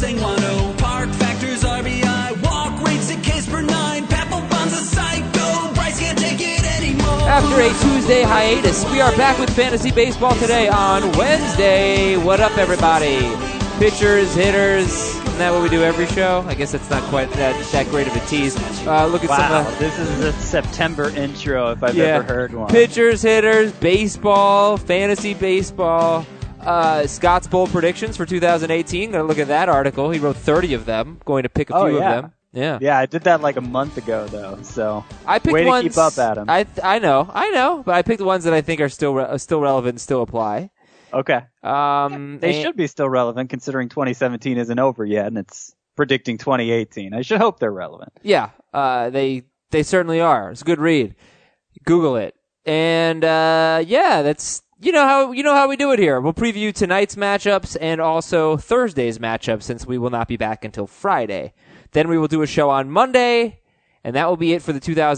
Mustang 1.0, park factors, RBI, walk rates at case per 9, Papelbon's a psycho, Bryce can't take it anymore. After a Tuesday hiatus, we are back with Fantasy Baseball today on Wednesday. What up, everybody? Pitchers, hitters, isn't that what we do every show? I guess that's not quite that great of a tease. Look at some. This is a September intro if I've ever heard one. Pitchers, hitters, baseball, fantasy baseball. Scott's bold predictions for 2018. Gonna look at that article. He wrote 30 of them. Going to pick a few of them. Yeah, I did that like a month ago though. So I picked way ones, to keep up, Adam. I know, but I picked the ones that I think are still relevant and still apply. Okay. They should be still relevant considering 2017 isn't over yet and it's predicting 2018. I should hope they're relevant. Yeah, they certainly are. It's a good read. Google it. And that's you know how we do it here. We'll preview tonight's matchups and also Thursday's matchups since we will not be back until Friday. Then we will do a show on Monday, and that will be it for the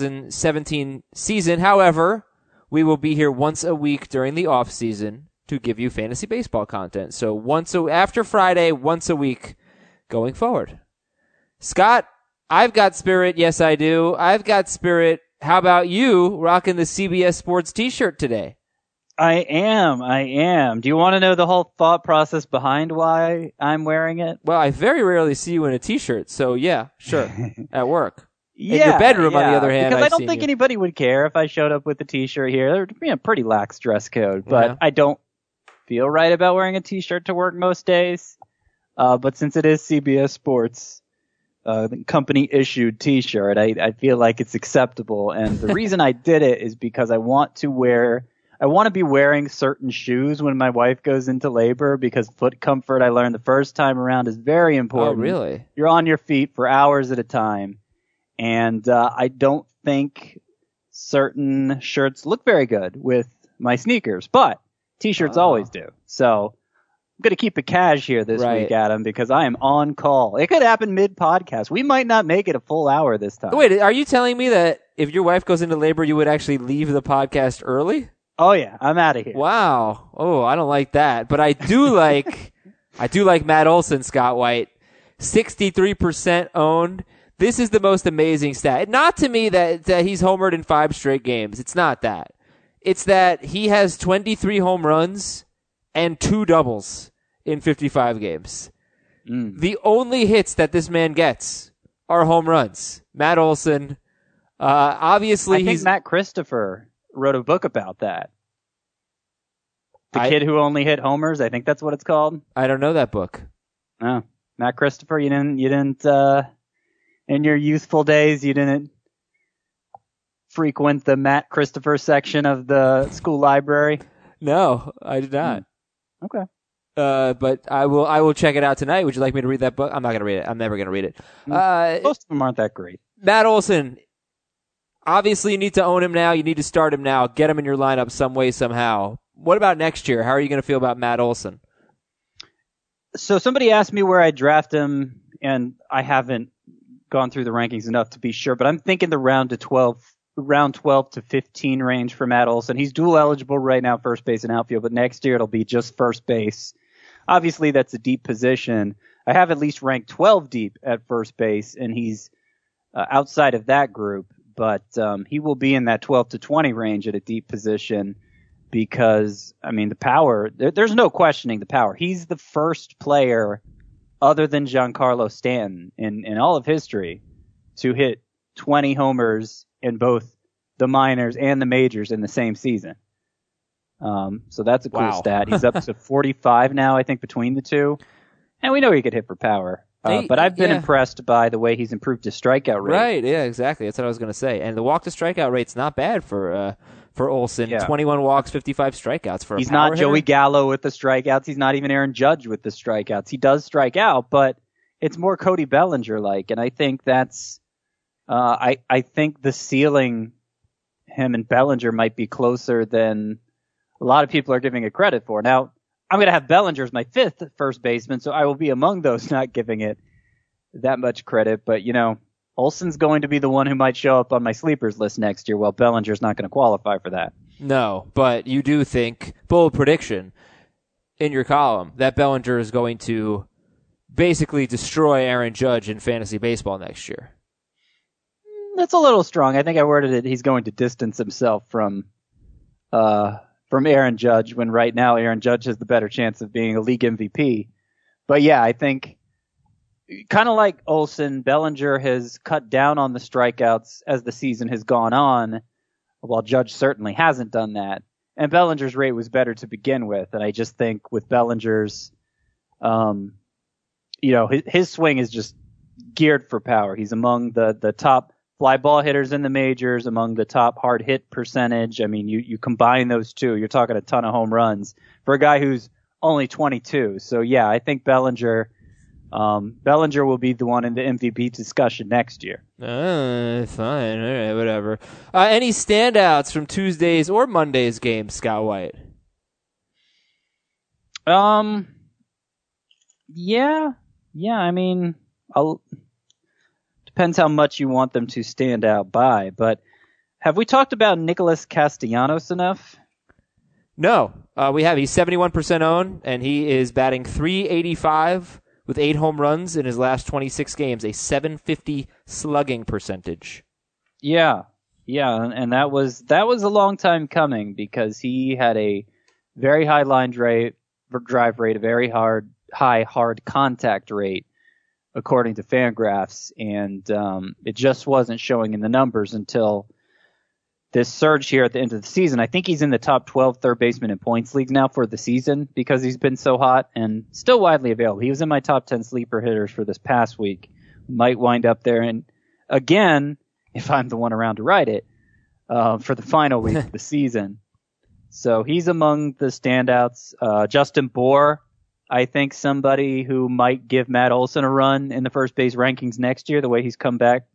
2017 season. However, we will be here once a week during the off season to give you fantasy baseball content. So after Friday, once a week going forward. Scott, I've got spirit. Yes, I do. I've got spirit. How about you rocking the CBS Sports t-shirt today? I am. Do you want to know the whole thought process behind why I'm wearing it? Well, I very rarely see you in a t-shirt, so yeah, sure. At work. In your bedroom, on the other hand, because I've I don't seen think you. anybody would care if I showed up with a t-shirt here. There'd be a pretty lax dress code, but I don't feel right about wearing a t-shirt to work most days. But since it is CBS Sports, company issued t-shirt, I feel like it's acceptable. And the reason I did it is because I want to be wearing certain shoes when my wife goes into labor because foot comfort, I learned the first time around, is very important. Oh, really? You're on your feet for hours at a time. And I don't think certain shirts look very good with my sneakers, but t-shirts always do. So I'm going to keep it cash here this week, Adam, because I am on call. It could happen mid-podcast. We might not make it a full hour this time. Wait, are you telling me that if your wife goes into labor, you would actually leave the podcast early? Oh, yeah. I'm out of here. Wow. Oh, I don't like that. But I do like Matt Olson, Scott White. 63% owned. This is the most amazing stat. Not to me that he's homered in 5 straight games. It's not that. It's that he has 23 home runs and 2 doubles in 55 games. The only hits that this man gets are home runs. Matt Olson, obviously I think Matt Christopher wrote a book about that. The kid who only hit homers, I think that's what it's called. I don't know that book. Oh, Matt Christopher, you didn't in your youthful days, you didn't frequent the Matt Christopher section of the school library? No, I did not. Okay. But I will check it out tonight. Would you like me to read that book? I'm not going to read it. I'm never going to read it. Most of them aren't that great. Matt Olson, obviously you need to own him now. You need to start him now. Get him in your lineup some way, somehow. What about next year? How are you going to feel about Matt Olson? So somebody asked me where I draft him, and I haven't gone through the rankings enough to be sure, but I'm thinking the round 12 to 15 range for Matt Olson. He's dual eligible right now, first base and outfield, but next year it'll be just first base. Obviously, that's a deep position. I have at least ranked 12 deep at first base, and he's outside of that group, but he will be in that 12 to 20 range at a deep position because, I mean, the power, there's no questioning the power. He's the first player other than Giancarlo Stanton in all of history to hit 20 homers in both the minors and the majors in the same season. So that's a cool stat. He's up to 45 now, I think, between the two. And we know he could hit for power. But I've been impressed by the way he's improved his strikeout rate. Right, yeah, exactly. That's what I was going to say. And the walk-to-strikeout rate's not bad for Olson. Yeah. 21 walks, 55 strikeouts for a He's power not Joey hitter. Gallo with the strikeouts. He's not even Aaron Judge with the strikeouts. He does strike out, but it's more Cody Bellinger-like. And I think that's I think the ceiling, him and Bellinger, might be closer than a lot of people are giving it credit for. Now, I'm going to have Bellinger as my 5th first baseman, so I will be among those not giving it that much credit. But, you know, Olson's going to be the one who might show up on my sleepers list next year, while Bellinger's not going to qualify for that. No, but you do think, bold prediction in your column, that Bellinger is going to basically destroy Aaron Judge in fantasy baseball next year. That's a little strong. I think I worded it. He's going to distance himself from Aaron Judge, when right now Aaron Judge has the better chance of being a league MVP. But yeah, I think kind of like Olsen, Bellinger has cut down on the strikeouts as the season has gone on, while Judge certainly hasn't done that. And Bellinger's rate was better to begin with. And I just think with Bellinger's, his swing is just geared for power. He's among the top fly ball hitters in the majors, among the top hard hit percentage. I mean, you combine those two, you're talking a ton of home runs for a guy who's only 22. So yeah, I think Bellinger will be the one in the MVP discussion next year. Fine. All right, whatever. Any standouts from Tuesday's or Monday's game, Scott White? Yeah. I mean, depends how much you want them to stand out by. But have we talked about Nicholas Castellanos enough? No, we have. He's 71% owned, and he is batting .385 with 8 home runs in his last 26 games, a .750 slugging percentage. Yeah, and that was a long time coming, because he had a very high line drive rate, a very high hard contact rate, according to Fangraphs, and it just wasn't showing in the numbers until this surge here at the end of the season. I think he's in the top 12 third baseman in points leagues now for the season, because he's been so hot and still widely available. He was in my top 10 sleeper hitters for this past week. Might wind up there, and again, if I'm the one around to write it, for the final week of the season. So he's among the standouts. Justin Bour, I think somebody who might give Matt Olson a run in the first base rankings next year, the way he's come back.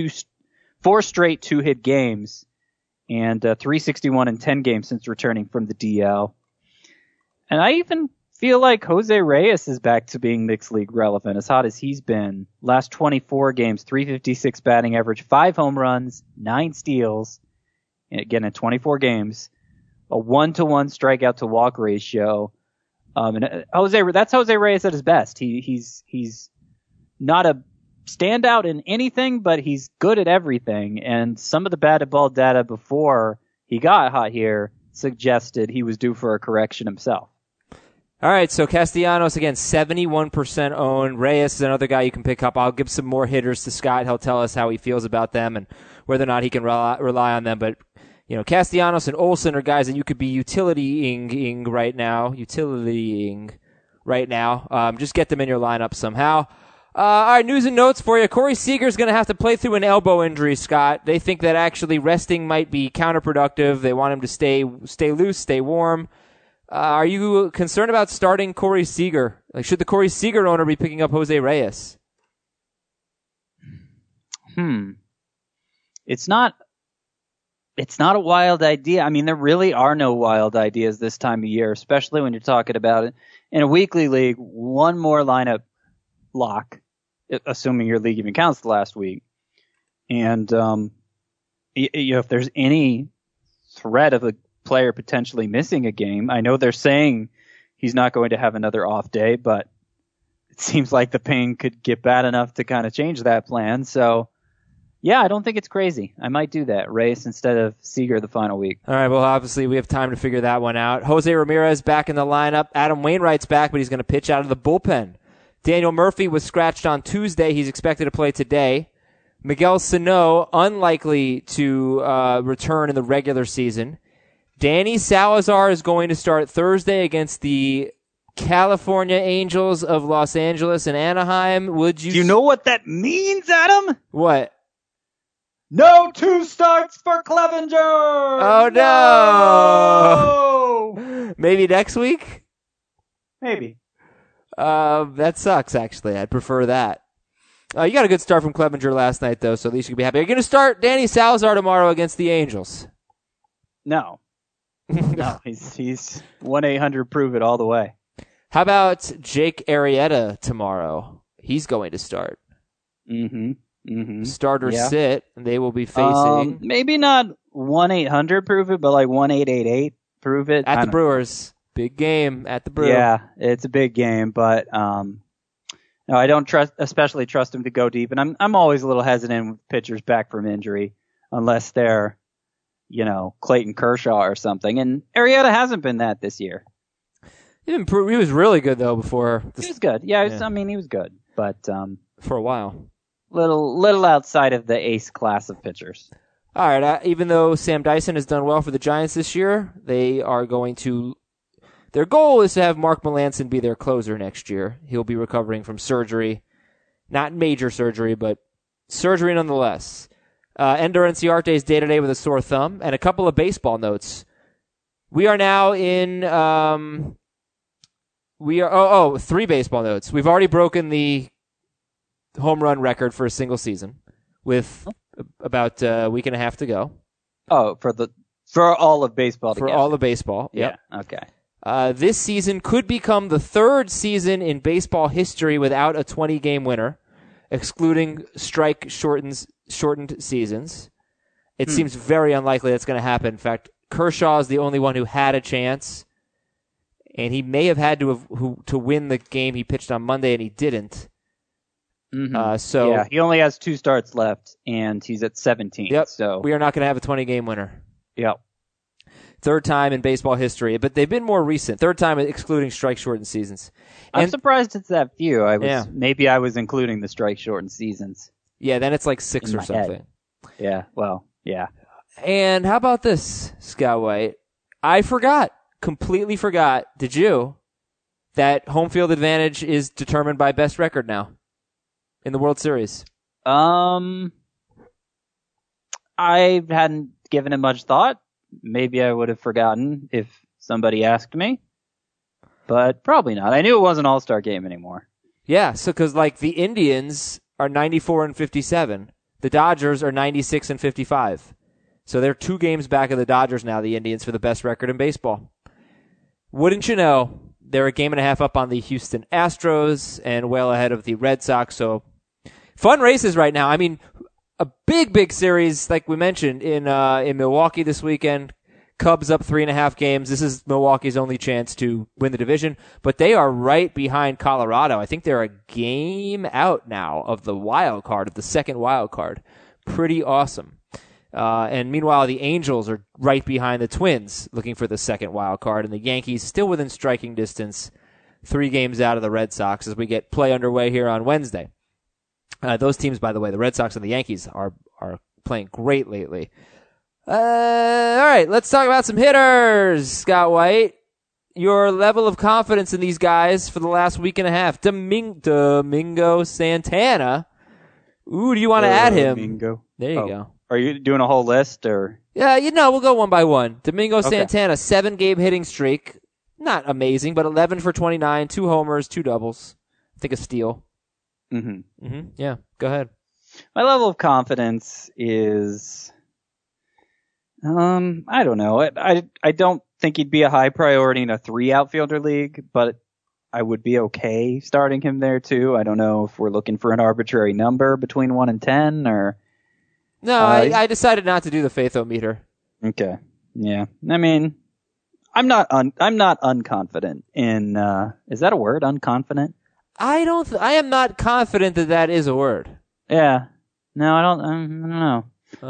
4 straight 2-hit games, and 361 in 10 games since returning from the DL. And I even feel like Jose Reyes is back to being mixed league relevant, as hot as he's been. Last 24 games, 356 batting average, 5 home runs, 9 steals. And again, in 24 games, a 1-to-1 strikeout to walk ratio. And that's Jose Reyes at his best. He's not a standout in anything, but he's good at everything. And some of the batted ball data before he got hot here suggested he was due for a correction himself. All right, so Castellanos, again, 71% owned. Reyes is another guy you can pick up. I'll give some more hitters to Scott. He'll tell us how he feels about them and whether or not he can rely on them. But, Castellanos and Olsen are guys that you could be utilitying right now. Just get them in your lineup somehow. All right, news and notes for you. Corey Seager's going to have to play through an elbow injury, Scott. They think that actually resting might be counterproductive. They want him to stay loose, stay warm. Are you concerned about starting Corey Seager? Like, should the Corey Seager owner be picking up Jose Reyes? It's not a wild idea. I mean, there really are no wild ideas this time of year, especially when you're talking about it in a weekly league. One more lineup lock, assuming your league even counts the last week. And, if there's any threat of a player potentially missing a game, I know they're saying he's not going to have another off day, but it seems like the pain could get bad enough to kind of change that plan. So, yeah, I don't think it's crazy. I might do that. Reyes instead of Seager the final week. All right, well, obviously we have time to figure that one out. Jose Ramirez back in the lineup. Adam Wainwright's back, but he's going to pitch out of the bullpen. Daniel Murphy was scratched on Tuesday. He's expected to play today. Miguel Sano, unlikely to return in the regular season. Danny Salazar is going to start Thursday against the California Angels of Los Angeles and Anaheim. Do you know what that means, Adam? What? No 2 starts for Clevenger! Oh, no! Maybe next week? Maybe. That sucks, actually. I'd prefer that. You got a good start from Clevenger last night, though, so at least you can be happy. Are you going to start Danny Salazar tomorrow against the Angels? No. No, he's 1-800-PROVE-IT all the way. How about Jake Arrieta tomorrow? He's going to start. Starter sit, and they will be facing... maybe not 1-800-PROVE-IT, but like 1-888-PROVE-IT. At the Brewers. Big game at the Brew. Yeah, it's a big game, but No, I don't especially trust him to go deep, and I'm always a little hesitant with pitchers back from injury unless they're, Clayton Kershaw or something. And Arrieta hasn't been that this year. He was really good though before. He was good. Yeah, he was good, but for a while, little outside of the ace class of pitchers. All right. Even though Sam Dyson has done well for the Giants this year, they are going to. Their goal is to have Mark Melancon be their closer next year. He'll be recovering from surgery, not major surgery, but surgery nonetheless. Ender Inciarte is day-to-day with a sore thumb, and a couple of baseball notes. We are now in. Three baseball notes. We've already broken the home run record for a single season, with about a week and a half to go. Oh, for all of baseball. For all of baseball. Yep. Yeah. Okay. This season could become the third season in baseball history without a 20-game winner, excluding strike-shortened seasons. It seems very unlikely that's going to happen. In fact, Kershaw is the only one who had a chance, and he may have had to win the game he pitched on Monday, and he didn't. Mm-hmm. He only has 2 starts left, and he's at 17. Yep. So we are not going to have a 20-game winner. Yep. Third time in baseball history, but they've been more recent. Third time excluding strike-shortened seasons. I'm surprised it's that few. Maybe I was including the strike-shortened seasons. Yeah, then it's like 6 or something. Head. Yeah, well, yeah. And how about this, Scott White? I completely forgot, did you, that home field advantage is determined by best record now in the World Series? I hadn't given it much thought. Maybe I would have forgotten if somebody asked me, but probably not. I knew it wasn't an All-Star game anymore. Yeah, so because the Indians are 94-57, the Dodgers are 96-55, so they're 2 games back of the Dodgers now. The Indians for the best record in baseball. Wouldn't you know? They're a game and a half up on the Houston Astros and well ahead of the Red Sox. So fun races right now. I mean, a big series, like we mentioned, in Milwaukee this weekend. Cubs up 3.5 games. This is Milwaukee's only chance to win the division, but they are right behind Colorado. I think they're a game out now of the wild card, of the second wild card. Pretty awesome. And meanwhile, the Angels are right behind the Twins, looking for the second wild card, and the Yankees still within striking distance, 3 games out of the Red Sox as we get play underway here on Wednesday. Those teams, by the way, the Red Sox and the Yankees, are playing great lately. All right, let's talk about some hitters, Scott White. Your level of confidence in these guys for the last week and a half. Domingo Santana. Ooh, do you want to add him? Domingo. There you go. Are you doing a whole list, or? Yeah, we'll go one by one. Domingo Santana, 7-game hitting streak. Not amazing, but 11 for 29, 2 homers, 2 doubles. I think a steal. Mm-hmm. Yeah, go ahead. My level of confidence is, I don't know. I don't think he'd be a high priority in a 3 outfielder league, but I would be okay starting him there too. I don't know if we're looking for an arbitrary number between 1 and 10 or. No, I decided not to do the Faitho-meter. Okay. Yeah. I mean, I'm not unconfident in, is that a word? Unconfident? I am not confident that is a word. Yeah. No, I don't know.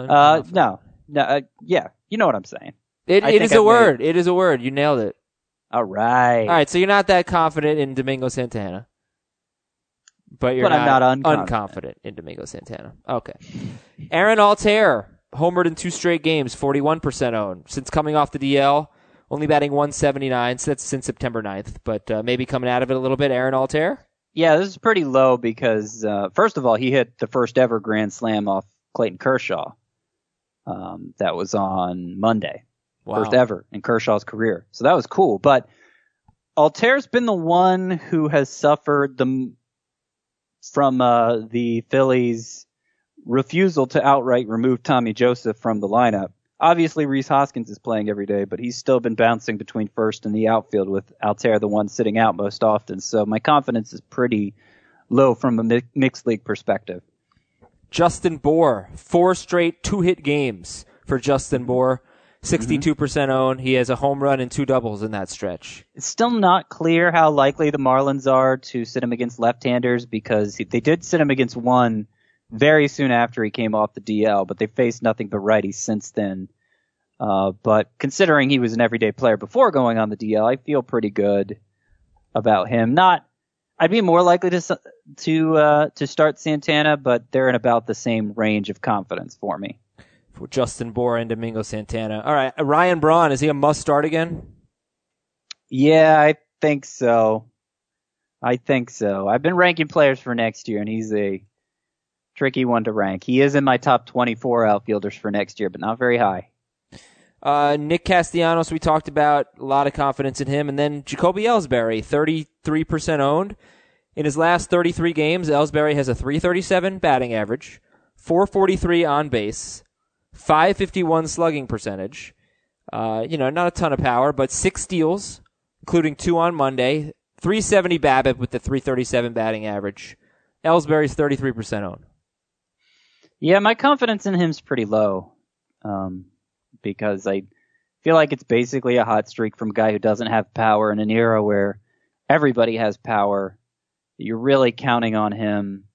Yeah. You know what I'm saying. It is a word. It is a word. You nailed it. All right. All right. So you're not that confident in Domingo Santana. But I'm not unconfident in Domingo Santana. Okay. Aaron Altair, homered in 2 straight games, 41% owned. Since coming off the DL, only batting 179, so that's since September 9th. But maybe coming out of it a little bit, Aaron Altair? Yeah, this is pretty low because, first of all, he hit the first ever grand slam off Clayton Kershaw. That was on Monday. Wow. First ever in Kershaw's career. So that was cool. But Altair's been the one who has suffered from the Phillies' refusal to outright remove Tommy Joseph from the lineup. Obviously, Rhys Hoskins is playing every day, but he's still been bouncing between first and the outfield with Altair the one sitting out most often. So my confidence is pretty low from a mixed league perspective. Justin Bour, 4 straight 2-hit games for Justin Bour. 62% owned. He has a home run and 2 doubles in that stretch. It's still not clear how likely the Marlins are to sit him against left-handers because they did sit him against one very soon after he came off the DL, but they faced nothing but righties since then. But considering he was an everyday player before going on the DL, I feel pretty good about him. I'd be more likely to start Santana, but they're in about the same range of confidence for me. For Justin Bour and Domingo Santana. All right, Ryan Braun, is he a must start again? Yeah, I think so. I've been ranking players for next year, and he's a tricky one to rank. He is in my top 24 outfielders for next year, but not very high. Nick Castellanos, we talked about, a lot of confidence in him. And then Jacoby Ellsbury, 33% owned. In his last 33 games, Ellsbury has a .337 batting average, .443 on base, .551 slugging percentage. Not a ton of power, but 6 steals, including 2 on Monday, .370 BABIP with the .337 batting average. Ellsbury's 33% owned. Yeah, my confidence in him's pretty low. Because I feel like it's basically a hot streak from a guy who doesn't have power in an era where everybody has power. You're really counting on him,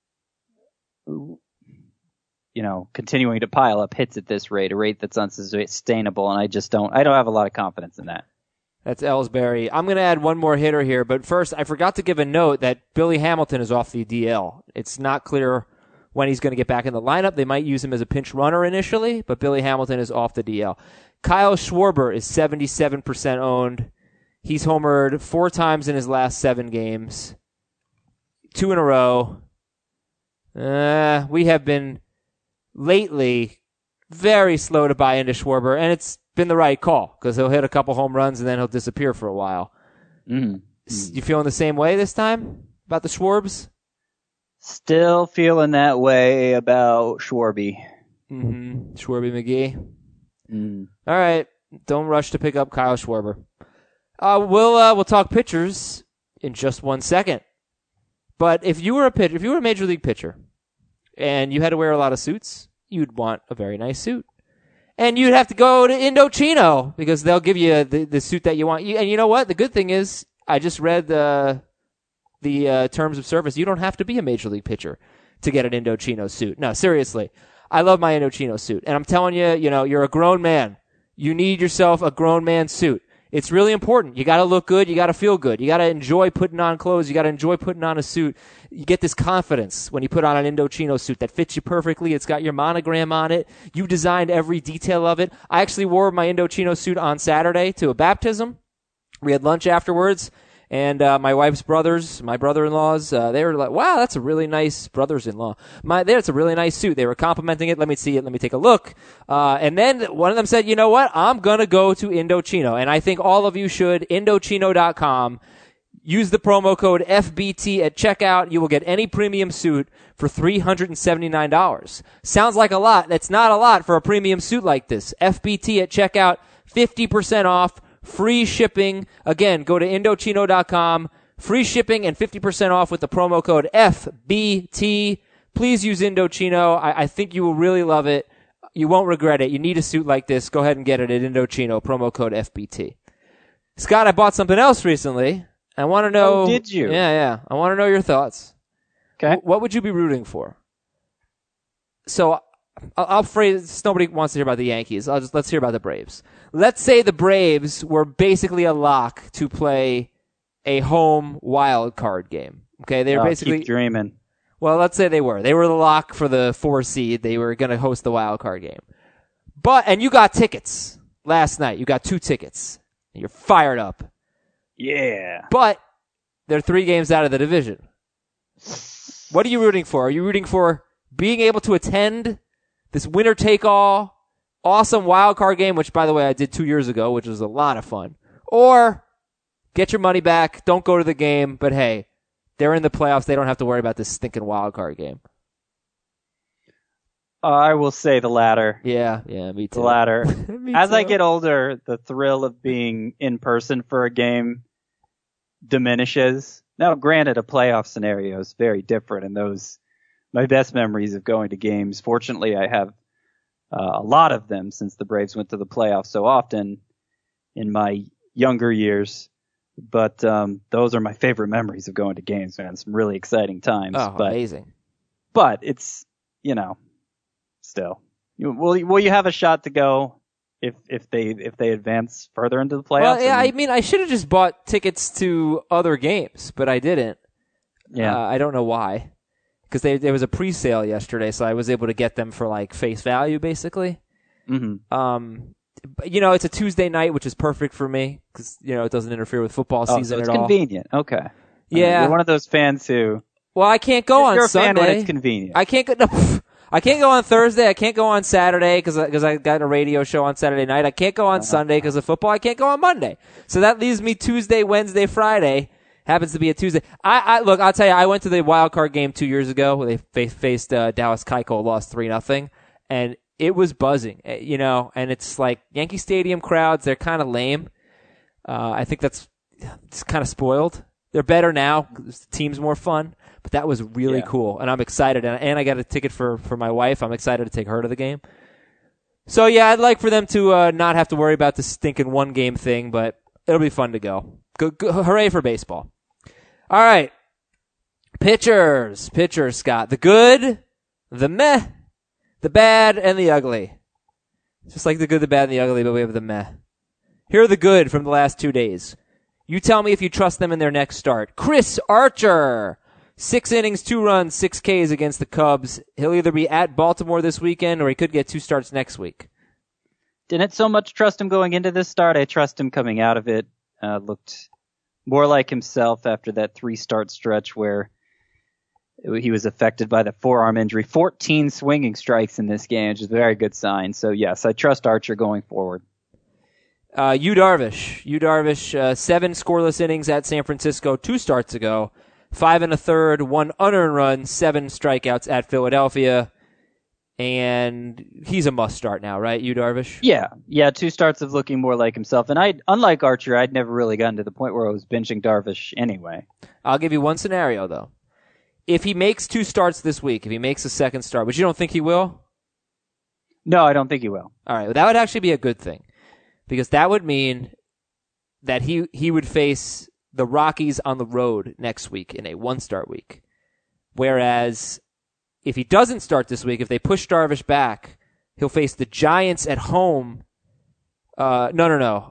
continuing to pile up hits at this rate, a rate that's unsustainable, and I don't have a lot of confidence in that. That's Ellsbury. I'm going to add one more hitter here, but first, I forgot to give a note that Billy Hamilton is off the DL. It's not clear when he's going to get back in the lineup. They might use him as a pinch runner initially, but Billy Hamilton is off the DL. Kyle Schwarber is 77% owned. He's homered 4 times in his last 7 games. 2 in a row. We have been lately very slow to buy into Schwarber, and it's been the right call because he'll hit a couple home runs and then he'll disappear for a while. You feeling the same way this time about the Schwarbs? Still feeling that way about Schwarby. Schwarby McGee. All right. Don't rush to pick up Kyle Schwarber. We'll talk pitchers in just 1 second. But if you were a major league pitcher and you had to wear a lot of suits, you'd want a very nice suit. And you'd have to go to Indochino because they'll give you the suit that you want. And you know what? The good thing is I just read the terms of service. You don't have to be a major league pitcher to get an Indochino suit. No, seriously. I love my Indochino suit. And I'm telling you, you're a grown man. You need yourself a grown man suit. It's really important. You got to look good. You got to feel good. You got to enjoy putting on clothes. You got to enjoy putting on a suit. You get this confidence when you put on an Indochino suit that fits you perfectly. It's got your monogram on it. You designed every detail of it. I actually wore my Indochino suit on Saturday to a baptism. We had lunch afterwards. And my wife's brothers, my brother-in-laws, they were like, wow, that's a really nice brothers-in-law. That's a really nice suit. They were complimenting it. Let me see it. Let me take a look. And then one of them said, you know what? I'm going to go to Indochino. And I think all of you should. Indochino.com. Use the promo code FBT at checkout. You will get any premium suit for $379. Sounds like a lot. That's not a lot for a premium suit like this. FBT at checkout, 50% off. Free shipping. Again, go to Indochino.com. Free shipping and 50% off with the promo code FBT. Please use Indochino. I think you will really love it. You won't regret it. You need a suit like this. Go ahead and get it at Indochino. Promo code FBT. Scott, I bought something else recently. I want to know. Oh, did you? Yeah. I want to know your thoughts. Okay. What would you be rooting for? So I'll phrase, nobody wants to hear about the Yankees. Let's hear about the Braves. Let's say the Braves were basically a lock to play a home wild card game. Okay, they were basically keep dreaming. Well, let's say they were. They were the lock for the 4 seed. They were going to host the wild card game. And you got tickets last night. You got 2 tickets. You're fired up. Yeah. But they're 3 games out of the division. What are you rooting for? Are you rooting for being able to attend this winner-take-all awesome wild card game, which, by the way, I did 2 years ago, which was a lot of fun? Or get your money back, don't go to the game, but hey, they're in the playoffs. They don't have to worry about this stinking wild card game. I will say the latter. Yeah, me too. The latter. As too. I get older, the thrill of being in person for a game diminishes. Now, granted, a playoff scenario is very different, and those my best memories of going to games. Fortunately, I have a lot of them since the Braves went to the playoffs so often in my younger years. But those are my favorite memories of going to games, man. Some really exciting times. Oh, amazing. But it's, still. Will you have a shot to go if they advance further into the playoffs? Well, yeah, I should have just bought tickets to other games, but I didn't. Yeah. I don't know why. Because there was a pre-sale yesterday, so I was able to get them for like face value, basically. Mm-hmm. But, it's a Tuesday night, which is perfect for me because it doesn't interfere with football season so at all. It's convenient. Okay. Yeah. You're one of those fans who. Well, I can't go on you're a Sunday. fan when it's convenient. I can't go. No, I can't go on Thursday. I can't go on Saturday because I got a radio show on Saturday night. I can't go on Sunday because of football. I can't go on Monday. So that leaves me Tuesday, Wednesday, Friday. Happens to be a Tuesday. Look, I'll tell you, I went to the wild card game 2 years ago where they faced Dallas Keuchel, lost 3-0, and it was buzzing, and it's like Yankee Stadium crowds, they're kind of lame. I think it's kind of spoiled. They're better now. The team's more fun, but that was really cool, and I'm excited. And I got a ticket for my wife. I'm excited to take her to the game. So, yeah, I'd like for them to not have to worry about this stinking one-game thing, but it'll be fun to go. Hooray for baseball. All right. Pitchers, Scott. The good, the meh, the bad, and the ugly. Just like the good, the bad, and the ugly, but we have the meh. Here are the good from the last 2 days. You tell me if you trust them in their next start. Chris Archer. 6 innings, 2 runs, 6 Ks against the Cubs. He'll either be at Baltimore this weekend or he could get 2 starts next week. Didn't so much trust him going into this start. I trust him coming out of it. Looked more like himself after that 3-start stretch where he was affected by the forearm injury. 14 swinging strikes in this game, which is a very good sign. So, yes, I trust Archer going forward. Yu Darvish, 7 scoreless innings at San Francisco 2 starts ago. 5 1/3, 1 unearned run, 7 strikeouts at Philadelphia. And he's a must start now, right, Yu Darvish? Yeah, 2 starts of looking more like himself. And unlike Archer, I'd never really gotten to the point where I was benching Darvish anyway. I'll give you one scenario, though. If he makes 2 starts this week, if he makes a second start, which you don't think he will? No, I don't think he will. All right, well, that would actually be a good thing. Because that would mean that he would face the Rockies on the road next week in a 1-start week. Whereas if he doesn't start this week, if they push Darvish back, he'll face the Giants at home. No.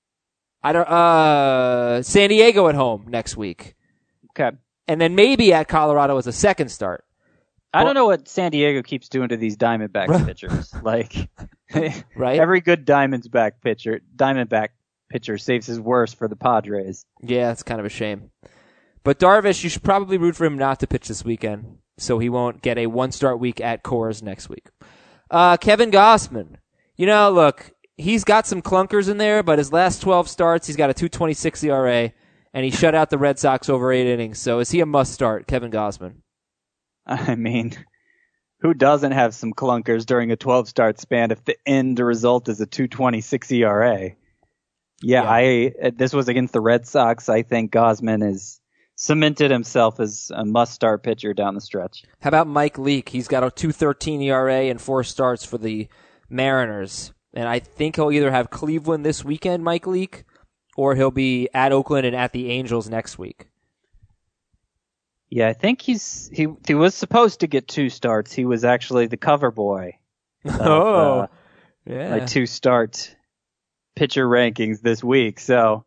San Diego at home next week. Okay. And then maybe at Colorado as a second start. I don't know what San Diego keeps doing to these Diamondback pitchers. Like, right? Every good Diamondback pitcher saves his worst for the Padres. Yeah, it's kind of a shame. But Darvish, you should probably root for him not to pitch this weekend, so he won't get a 1-start week at Coors next week. Kevin Gausman. Look, he's got some clunkers in there, but his last 12 starts, he's got a 2.26 ERA, and he shut out the Red Sox over 8 innings. So is he a must-start, Kevin Gausman? I mean, who doesn't have some clunkers during a 12-start span if the end result is a 2.26 ERA? Yeah. This was against the Red Sox. I think Gausman has cemented himself as a must-start pitcher down the stretch. How about Mike Leake? He's got a 2.13 ERA and 4 starts for the Mariners. And I think he'll either have Cleveland this weekend, Mike Leake, or he'll be at Oakland and at the Angels next week. Yeah, I think he was supposed to get 2 starts. He was actually the cover boy of my 2-start pitcher rankings this week. So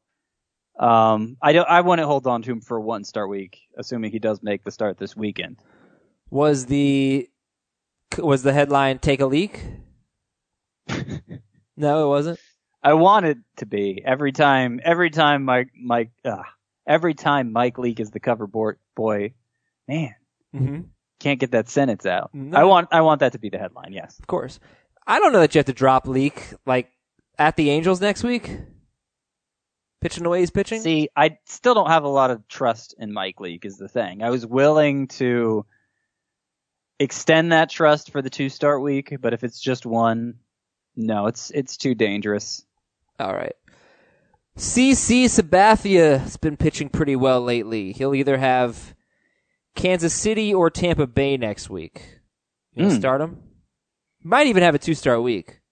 I wouldn't hold on to him for a 1-start week, assuming he does make the start this weekend. Was the headline "Take a Leak"? No, it wasn't. I want it to be every time Mike Leake is the cover boy, man, can't get that sentence out. No. I want that to be the headline. Yes, of course. I don't know that you have to drop Leake at the Angels next week. Pitching the way he's pitching. See, I still don't have a lot of trust in Mike Leake. Is the thing. I was willing to extend that trust for the 2-start week, but if it's just 1, no, it's too dangerous. All right. CC Sabathia has been pitching pretty well lately. He'll either have Kansas City or Tampa Bay next week. You gonna start him? Might even have a 2-start week.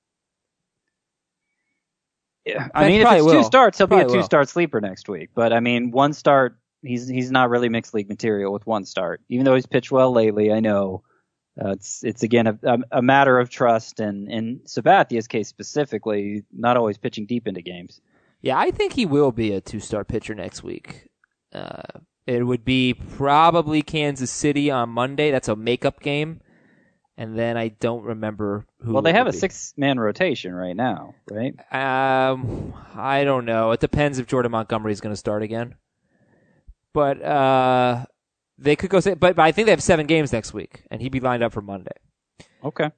Yeah. I mean, if it's will. 2 starts, he'll be a Probably will. 2-start sleeper next week. But I mean, 1 start, he's not really mixed league material with 1 start. Even though he's pitched well lately, I know it's again a matter of trust. And in Sabathia's case specifically, not always pitching deep into games. Yeah, I think he will be a 2-start pitcher next week. It would be probably Kansas City on Monday. That's a makeup game. And then I don't remember who. Well, they have a be. 6-man rotation right now, right? I don't know. It depends if Jordan Montgomery is going to start again. But they could go. But I think they have 7 games next week, and he'd be lined up for Monday. Okay.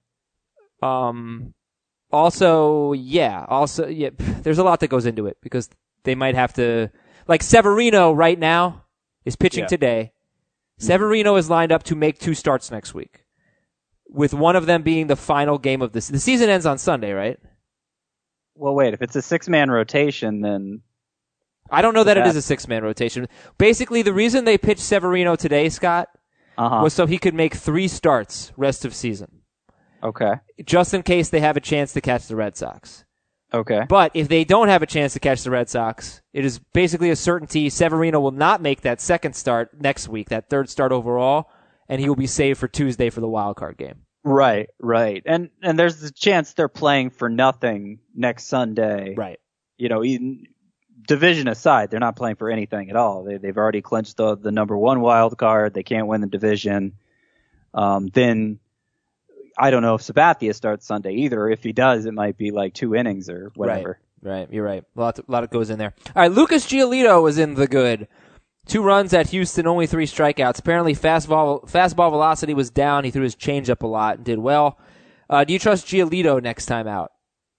Also, there's a lot that goes into it because they might have to. Like Severino right now is pitching today. Severino is lined up to make 2 starts next week, with one of them being the final game of the season. Ends on Sunday, right? Well, wait. If it's a 6-man rotation, then I don't know that it is a 6-man rotation. Basically, the reason they pitched Severino today, Scott, was so he could make 3 starts rest of season. Okay. Just in case they have a chance to catch the Red Sox. Okay. But if they don't have a chance to catch the Red Sox, it is basically a certainty Severino will not make that 2nd start next week, that 3rd start overall, and he will be saved for Tuesday for the wild card game. Right. And there's the chance they're playing for nothing next Sunday. Right. You know, even division aside, they're not playing for anything at all. They've already clinched the number 1 wild card. They can't win the division. Then I don't know if Sabathia starts Sunday either. If he does, it might be like 2 innings or whatever. Right. You're right. A lot goes in there. All right. Lucas Giolito was in the good. 2 runs at Houston, only 3 strikeouts. Apparently, fastball velocity was down. He threw his changeup a lot and did well. Do you trust Giolito next time out?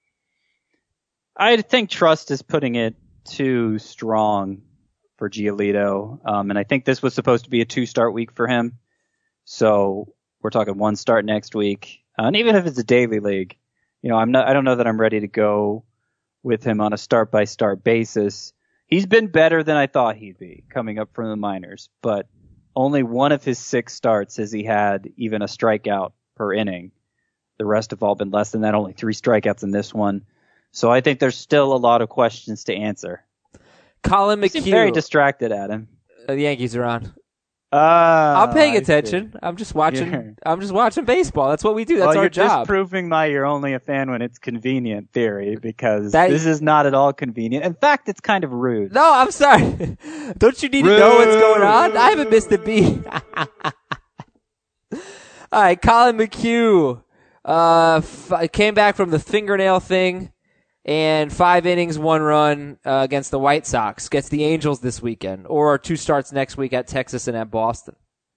I think trust is putting it too strong for Giolito. And I think this was supposed to be a 2-start week for him. So we're talking 1 start next week. And even if it's a daily league, you know, I don't know that I'm ready to go with him on a start-by-start basis. He's been better than I thought he'd be coming up from the minors, but only 1 of his 6 starts has he had even a strikeout per inning. The rest have all been less than that, only 3 strikeouts in this one. So I think there's still a lot of questions to answer. Colin McHugh. You seem very distracted, Adam. The Yankees are on. I'm paying attention. I'm just watching. Yeah. I'm just watching baseball. That's what we do. That's our job. You're disproving my "you're only a fan when it's convenient" theory, because this is not at all convenient. In fact, it's kind of rude. No, I'm sorry. Don't you need to know what's going on? I haven't missed a beat. All right, Colin McHugh came back from the fingernail thing, and 5 innings, 1 run against the White Sox. Gets the Angels this weekend, or 2 starts next week at Texas and at Boston.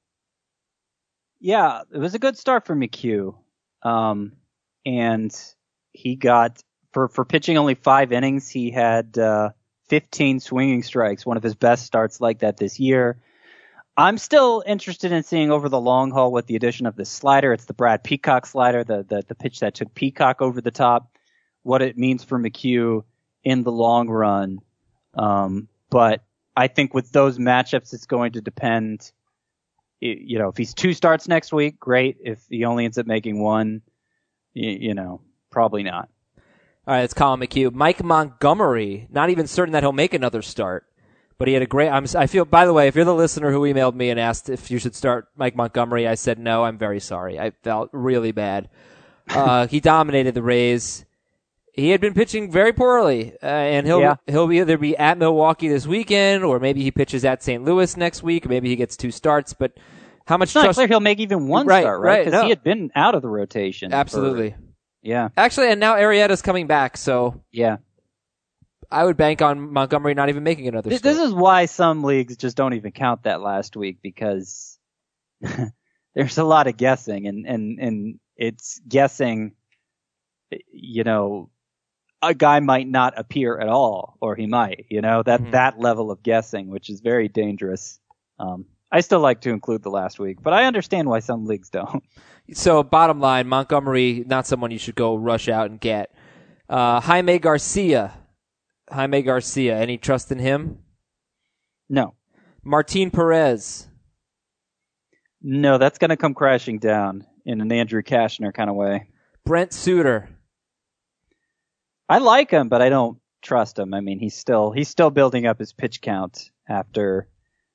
Yeah, it was a good start for McHugh. And he got, for pitching only 5 innings, he had 15 swinging strikes, one of his best starts like that this year. I'm still interested in seeing over the long haul with the addition of the slider. It's the Brad Peacock slider, the pitch that took Peacock over the top, what it means for McHugh in the long run. But I think with those matchups, it's going to depend. You know, if he's 2 starts next week, great. If he only ends up making 1, you know, probably not. All right, it's Colin McHugh. Mike Montgomery, not even certain that he'll make another start, but he had a great. I feel. By the way, if you're the listener who emailed me and asked if you should start Mike Montgomery, I said no. I'm very sorry. I felt really bad. He dominated the Rays. He had been pitching very poorly, and he'll either be at Milwaukee this weekend, or maybe he pitches at St. Louis next week. Maybe he gets 2 starts. But how much it's not trust? clear he'll make even 1 start, right? Because he had been out of the rotation. Absolutely. Yeah. Actually, and now Arrieta's coming back, so yeah, I would bank on Montgomery not even making another start. This is why some leagues just don't even count that last week, because there's a lot of guessing, and it's guessing. You know, a guy might not appear at all, or he might. You know, that level of guessing, which is very dangerous. I still like to include the last week, but I understand why some leagues don't. So, bottom line, Montgomery, not someone you should go rush out and get. Jaime Garcia, any trust in him? No. Martin Perez. No, that's going to come crashing down in an Andrew Kashner kind of way. Brent Suter. I like him, but I don't trust him. I mean, he's still building up his pitch count after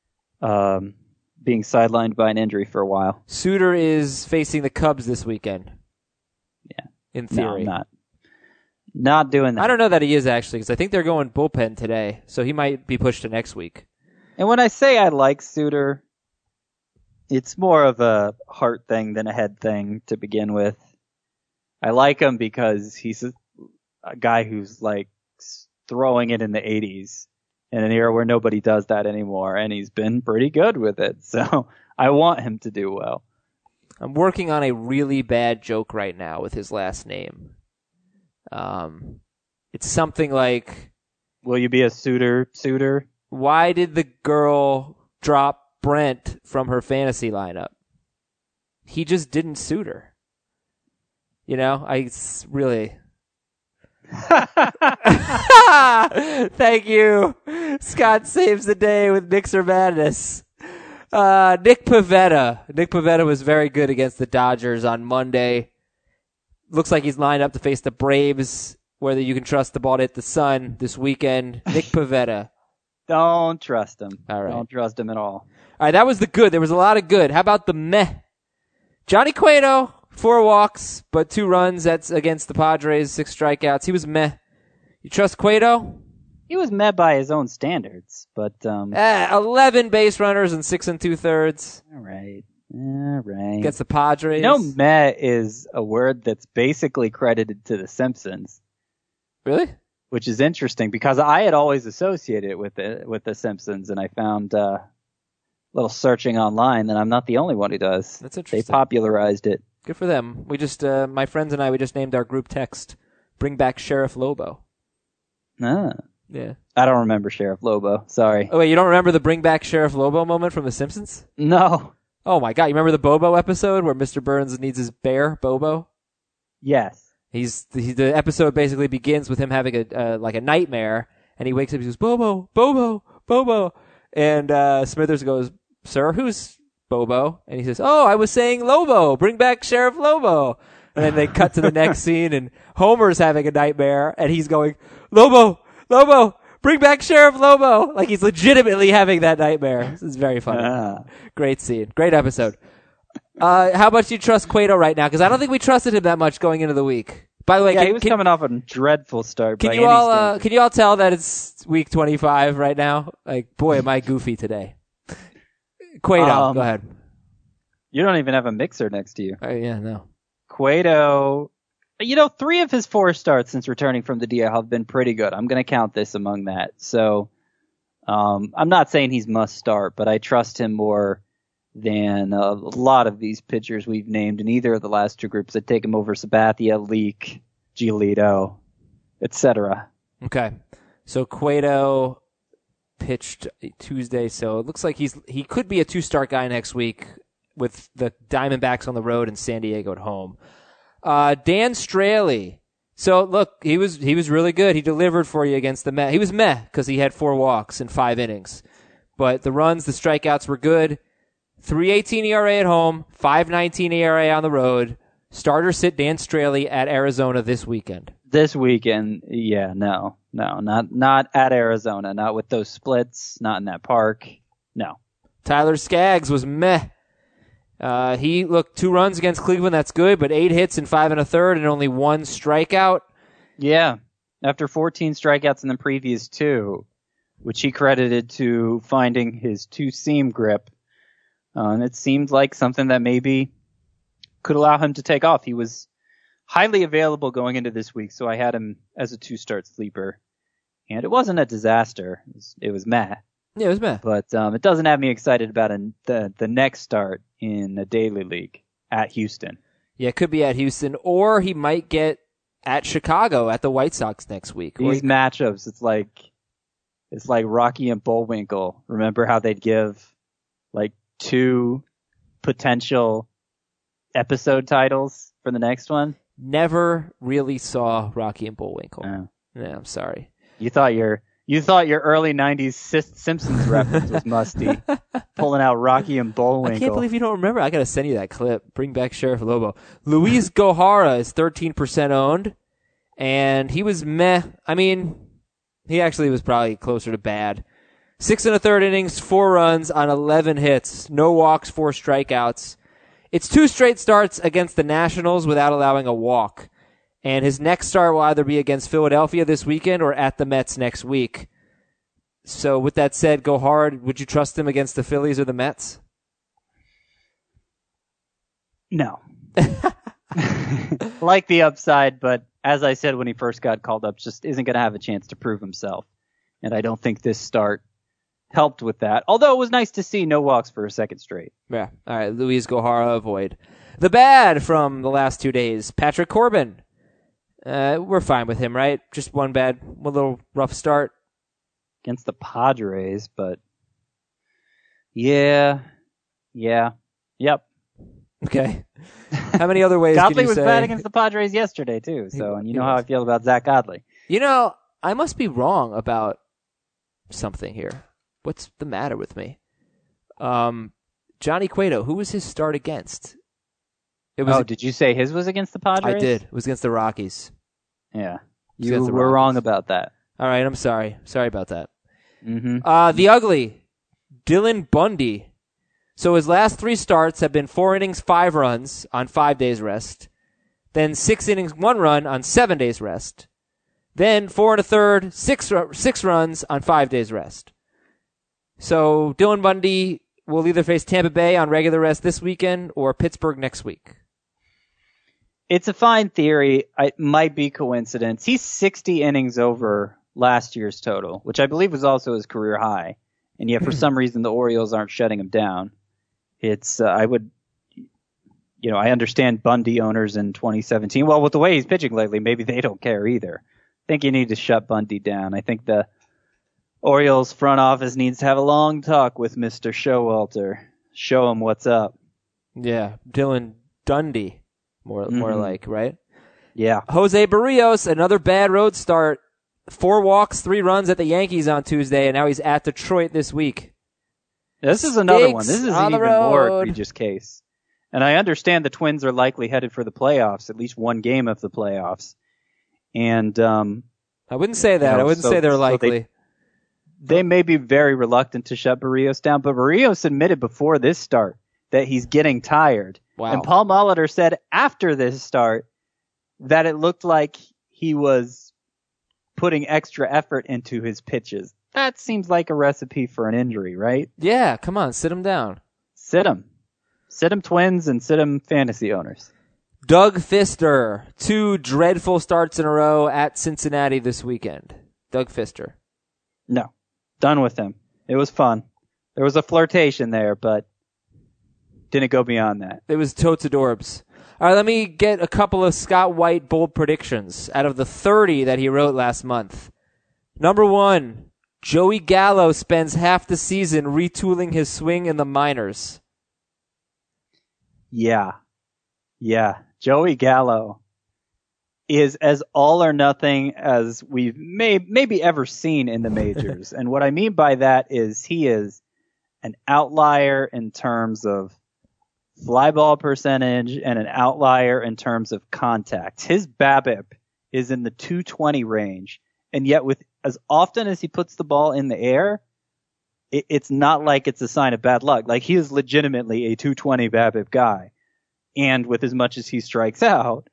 being sidelined by an injury for a while. Suter is facing the Cubs this weekend. Yeah. In theory. No, not doing that. I don't know that he is, actually, because I think they're going bullpen today, so he might be pushed to next week. And when I say I like Suter, it's more of a heart thing than a head thing to begin with. I like him because he's a guy who's like throwing it in the 80s in an era where nobody does that anymore, and he's been pretty good with it. So I want him to do well. I'm working on a really bad joke right now with his last name. It's something like, will you be a suitor? Why did the girl drop Brent from her fantasy lineup? He just didn't suit her. You know, really. Thank you. Scott saves the day with Mixer Madness. Nick Pivetta. Nick Pivetta was very good against the Dodgers on Monday. Looks like he's lined up to face the Braves, whether you can trust the ball to hit the sun this weekend. Nick Pivetta. Don't trust him. All right. Don't trust him at all. All right, that was the good. There was a lot of good. How about the meh? Johnny Cueto, 4 walks, but 2 runs. That's against the Padres, 6 strikeouts. He was meh. You trust Cueto? He was met by his own standards, but 11 base runners and 6 2/3. All right. Against the Padres. Meh is a word that's basically credited to The Simpsons. Really? Which is interesting because I had always associated it with The Simpsons, and I found a little searching online that I'm not the only one who does. That's interesting. They popularized it. Good for them. We just, my friends and I, we just named our group text, Bring Back Sheriff Lobo. Ah. Yeah. I don't remember Sheriff Lobo. Sorry. Oh, wait, you don't remember the Bring Back Sheriff Lobo moment from The Simpsons? No. Oh, my God. You remember the Bobo episode where Mr. Burns needs his bear, Bobo? Yes. The episode basically begins with him having a nightmare, and he wakes up, he goes, Bobo, Bobo, Bobo. And Smithers goes, sir, who's Bobo? And he says, oh, I was saying Lobo, bring back Sheriff Lobo. And then they cut to the next scene, and Homer's having a nightmare, and he's going, Lobo, Lobo, bring back Sheriff Lobo. Like he's legitimately having that nightmare. This is very funny. Great scene. Great episode. How much do you trust Cueto right now? Because I don't think we trusted him that much going into the week. By the way, he was coming off a dreadful start. Can you all tell that it's week 25 right now? Like, boy, am I goofy today. Cueto, go ahead. You don't even have a mixer next to you. Yeah, no. Cueto, 3 of his 4 starts since returning from the DL have been pretty good. I'm going to count this among that. So, I'm not saying he's must start, but I trust him more than a lot of these pitchers we've named in either of the last 2 groups. I'd take him over Sabathia, Leak, Giolito, etc. Okay. So Cueto pitched Tuesday, so it looks like he could be a 2-start guy next week with the Diamondbacks on the road and San Diego at home. Dan Straley. So look, he was really good. He delivered for you against the Mets. He was meh because he had 4 walks in 5 innings. But the runs, the strikeouts were good. 3.18 ERA at home, 5.19 ERA on the road. Starter sit Dan Straley at Arizona this weekend. This weekend, yeah, no, not at Arizona, not with those splits, not in that park, no. Tyler Skaggs was meh. He looked 2 runs against Cleveland, that's good, but 8 hits in 5 1/3 and only 1 strikeout. Yeah, after 14 strikeouts in the previous 2, which he credited to finding his 2-seam grip. And it seemed like something that maybe could allow him to take off. He was highly available going into this week, so I had him as a 2-start sleeper. And it wasn't a disaster. It was meh. Yeah, it was meh. But it doesn't have me excited about the next start in the daily league at Houston. Yeah, it could be at Houston, or he might get at Chicago at the White Sox next week. These matchups, it's like Rocky and Bullwinkle. Remember how they'd give like 2 potential episode titles for the next one? Never really saw Rocky and Bullwinkle. Yeah, I'm sorry. You thought your You thought your early 90s Simpsons reference was musty. Pulling out Rocky and Bullwinkle. I can't believe you don't remember. I got to send you that clip. Bring back Sheriff Lobo. Luis Gohara is 13% owned, and he was meh. I mean, he actually was probably closer to bad. 6 1/3 innings, 4 runs on 11 hits, no walks, 4 strikeouts. It's 2 straight starts against the Nationals without allowing a walk. And his next start will either be against Philadelphia this weekend or at the Mets next week. So with that said, go hard. Would you trust him against the Phillies or the Mets? No. Like the upside, but as I said when he first got called up, just isn't going to have a chance to prove himself. And I don't think this start helped with that. Although it was nice to see no walks for a second straight. Yeah. All right. Luis Gohara, avoid. The bad from the last 2 days. Patrick Corbin. We're fine with him, right? Just one little rough start. Against the Padres, but yeah. Yep. Okay. How many other ways Godley can you was say? bad against the Padres yesterday, too. So, and you know how I feel about Zach Godley. You know, I must be wrong about something here. What's the matter with me? Johnny Cueto, who was his start against? Did you say his was against the Padres? I did. It was against the Rockies. Yeah. You were wrong about that. All right, I'm sorry. Sorry about that. Mm-hmm. The ugly, Dylan Bundy. So his last 3 starts have been 4 innings, 5 runs on 5 days rest. Then 6 innings, 1 run on 7 days rest. Then 4 1/3, 6 runs on 5 days rest. So Dylan Bundy will either face Tampa Bay on regular rest this weekend or Pittsburgh next week. It's a fine theory. It might be coincidence. He's 60 innings over last year's total, which I believe was also his career high. And yet for some reason the Orioles aren't shutting him down. It's, I understand Bundy owners in 2017. Well, with the way he's pitching lately, maybe they don't care either. I think you need to shut Bundy down. I think the Orioles front office needs to have a long talk with Mr. Showalter. Show him what's up. Yeah, Dylan Dundee. More like, right? Yeah. Jose Barrios, another bad road start. 4 walks, 3 runs at the Yankees on Tuesday, and now he's at Detroit this week. This is another one. Stinks This is on an the even more road. egregious case. And I understand the Twins are likely headed for the playoffs, at least one game of the playoffs. And I wouldn't say that. I wouldn't say they're likely. They may be very reluctant to shut Barrios down, but Barrios admitted before this start that he's getting tired. Wow. And Paul Molitor said after this start that it looked like he was putting extra effort into his pitches. That seems like a recipe for an injury, right? Yeah, come on, sit him down. Sit him. Sit him, Twins, and sit him, fantasy owners. Doug Fister, 2 dreadful starts in a row at Cincinnati this weekend. Doug Fister. No. Done with him. It was fun. There was a flirtation there, but didn't go beyond that. It was totes adorbs. All right, let me get a couple of Scott White bold predictions out of the 30 that he wrote last month. Number 1, Joey Gallo spends half the season retooling his swing in the minors. Yeah. Joey Gallo is as all or nothing as we've maybe ever seen in the majors. And what I mean by that is he is an outlier in terms of fly ball percentage and an outlier in terms of contact. His BABIP is in the 220 range, and yet with as often as he puts the ball in the air, it's not like it's a sign of bad luck. Like, he is legitimately a 220 BABIP guy, and with as much as he strikes out,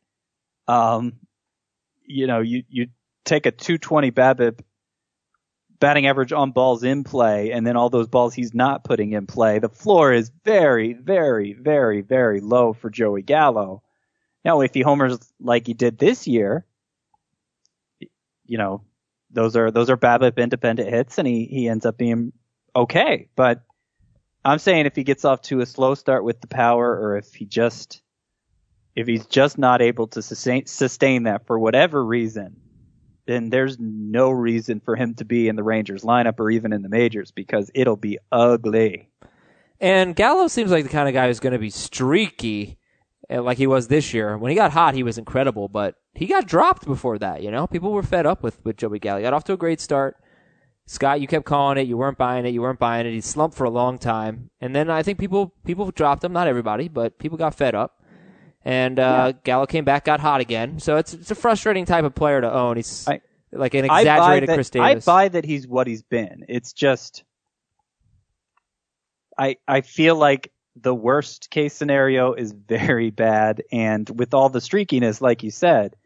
you take a 220 BABIP batting average on balls in play, and then all those balls he's not putting in play. The floor is very, very, very, very low for Joey Gallo. Now, if he homers like he did this year, those are BABIP independent hits, and he ends up being okay. But I'm saying if he gets off to a slow start with the power, or if he's just not able to sustain that for whatever reason, then there's no reason for him to be in the Rangers lineup or even in the majors, because it'll be ugly. And Gallo seems like the kind of guy who's going to be streaky, like he was this year. When he got hot, he was incredible, but he got dropped before that, People were fed up with Joey Gallo. He got off to a great start, Scott, you kept calling it. You weren't buying it. He slumped for a long time. And then I think people dropped him. Not everybody, but people got fed up. And Gallo came back, got hot again. So it's a frustrating type of player to own. He's like an exaggerated Chris Davis. I buy that he's what he's been. It's just I feel like the worst case scenario is very bad. And with all the streakiness, like you said,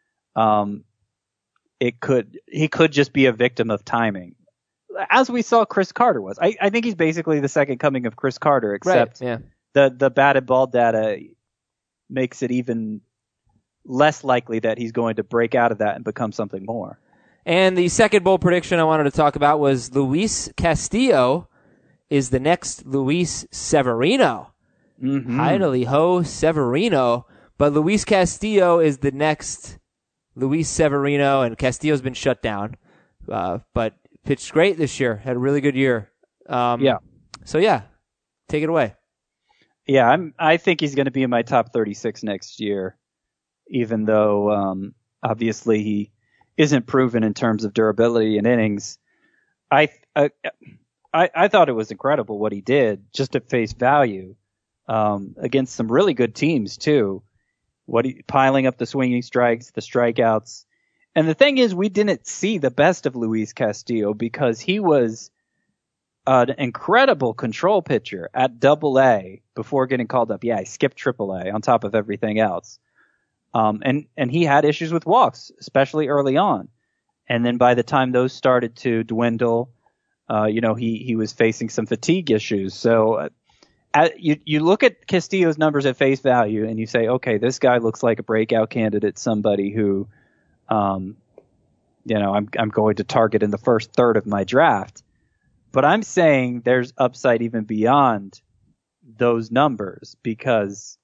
he could just be a victim of timing, as we saw Chris Carter was. I think he's basically the second coming of Chris Carter, except the batted ball data makes it even less likely that he's going to break out of that and become something more. And the second bold prediction I wanted to talk about was Luis Castillo is the next Luis Severino. Mm-hmm. Idly ho, Severino. But Luis Castillo is the next Luis Severino, and Castillo's been shut down. But pitched great this year. Had a really good year. So, take it away. Yeah, I think he's going to be in my top 36 next year, even though obviously he isn't proven in terms of durability and innings. I thought it was incredible what he did just at face value against some really good teams too. Piling up the swinging strikes, the strikeouts. And the thing is, we didn't see the best of Luis Castillo because he was an incredible control pitcher at Double-A before getting called up. Yeah, he skipped Triple-A on top of everything else. And he had issues with walks, especially early on. And then by the time those started to dwindle, he was facing some fatigue issues. So you look at Castillo's numbers at face value and you say, okay, this guy looks like a breakout candidate, somebody who, I'm going to target in the first third of my draft. But I'm saying there's upside even beyond those numbers because,